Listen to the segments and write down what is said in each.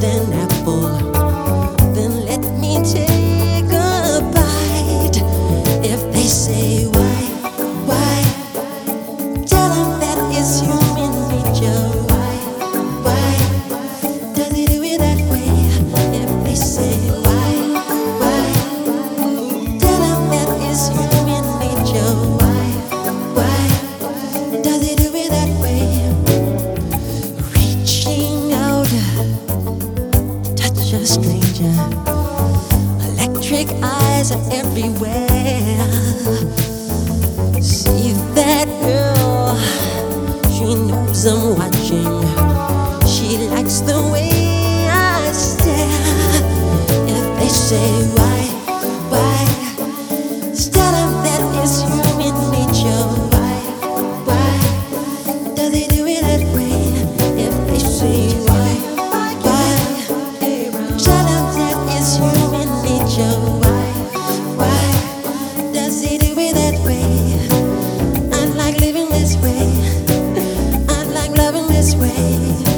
an apple, then let me take a bite. If they say why, tell them that it's human nature. Why does he do it that way? If they say why, tell them that it's human nature. Why does he do it that way? Reaching out, touch a stranger. Electric eyes are everywhere. See that girl, she knows I'm watching. She likes the way I stare. If they say why, tell them that it's human nature. Why does he do it that way? If they say why, tell them that it's human nature. Why does he do it that way? I like living this way. I like loving this way.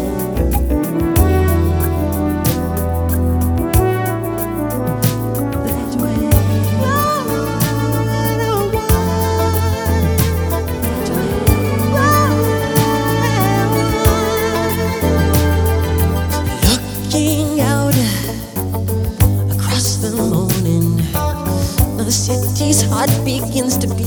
Looking out across the morning, the city's heart begins to